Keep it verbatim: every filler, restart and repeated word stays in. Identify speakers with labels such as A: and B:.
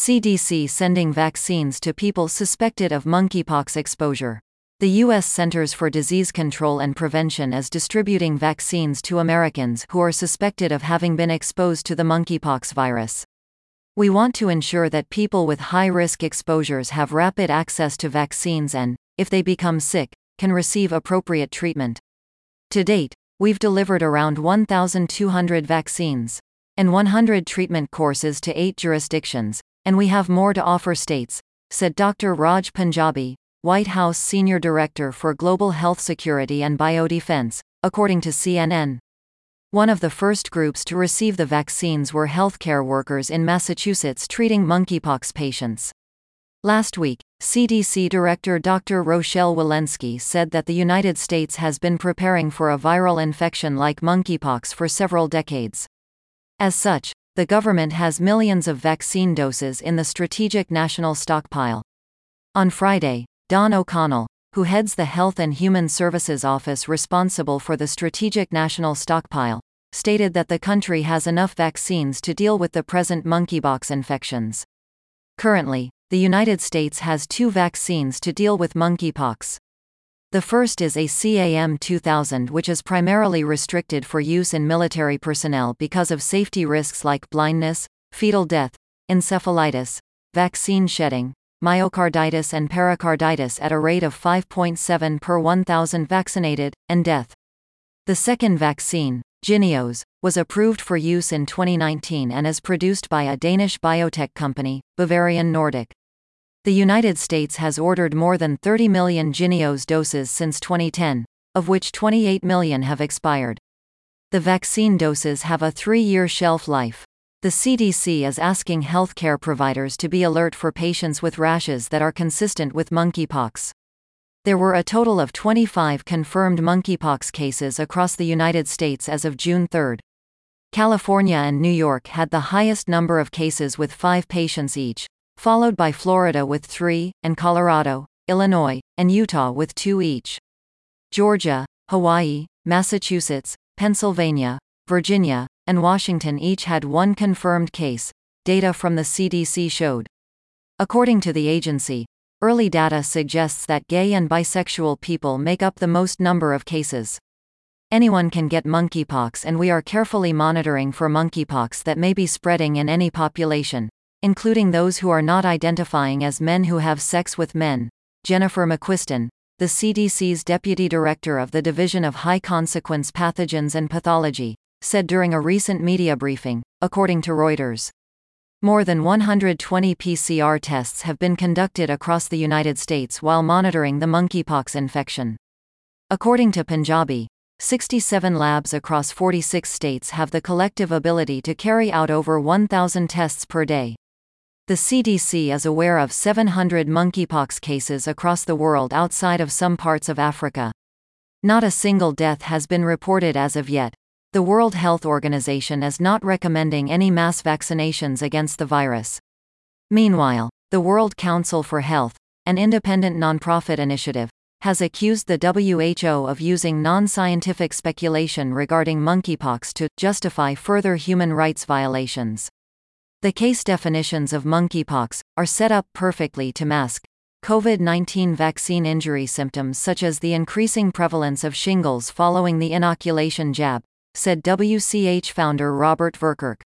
A: C D C sending vaccines to people suspected of monkeypox exposure. The U S Centers for Disease Control and Prevention is distributing vaccines to Americans who are suspected of having been exposed to the monkeypox virus. We want to ensure that people with high-risk exposures have rapid access to vaccines and, if they become sick, can receive appropriate treatment. To date, we've delivered around one thousand two hundred vaccines and one hundred treatment courses to eight jurisdictions, and we have more to offer states, said Doctor Raj Punjabi, White House Senior Director for Global Health Security and Biodefense, according to C N N. One of the first groups to receive the vaccines were healthcare workers in Massachusetts treating monkeypox patients. Last week, C D C Director Doctor Rochelle Walensky said that the United States has been preparing for a viral infection like monkeypox for several decades. As such, the government has millions of vaccine doses in the Strategic National Stockpile. On Friday, Don O'Connell, who heads the Health and Human Services Office responsible for the Strategic National Stockpile, stated that the country has enough vaccines to deal with the present monkeypox infections. Currently, the United States has two vaccines to deal with monkeypox. The first is a C A M two thousand, which is primarily restricted for use in military personnel because of safety risks like blindness, fetal death, encephalitis, vaccine shedding, myocarditis and pericarditis at a rate of five point seven per one thousand vaccinated, and death. The second vaccine, Jynneos, was approved for use in twenty nineteen and is produced by a Danish biotech company, Bavarian Nordic. The United States has ordered more than thirty million Jynneos doses since twenty ten, of which twenty-eight million have expired. The vaccine doses have a three-year shelf life. The C D C is asking healthcare providers to be alert for patients with rashes that are consistent with monkeypox. There were a total of twenty-five confirmed monkeypox cases across the United States as of June third. California and New York had the highest number of cases with five patients each, followed by Florida with three, and Colorado, Illinois, and Utah with two each. Georgia, Hawaii, Massachusetts, Pennsylvania, Virginia, and Washington each had one confirmed case, data from the C D C showed. According to the agency, early data suggests that gay and bisexual people make up the most number of cases. Anyone can get monkeypox, and we are carefully monitoring for monkeypox that may be spreading in any population, including those who are not identifying as men who have sex with men. Jennifer McQuiston, the C D C's Deputy Director of the Division of High Consequence Pathogens and Pathology, said during a recent media briefing, according to Reuters. More than one hundred twenty P C R tests have been conducted across the United States while monitoring the monkeypox infection. According to Punjabi, sixty-seven labs across forty-six states have the collective ability to carry out over one thousand tests per day. The C D C is aware of seven hundred monkeypox cases across the world outside of some parts of Africa. Not a single death has been reported as of yet. The World Health Organization is not recommending any mass vaccinations against the virus. Meanwhile, the World Council for Health, an independent nonprofit initiative, has accused the W H O of using non-scientific speculation regarding monkeypox to justify further human rights violations. The case definitions of monkeypox are set up perfectly to mask COVID nineteen vaccine injury symptoms such as the increasing prevalence of shingles following the inoculation jab, said W C H founder Robert Verkerk.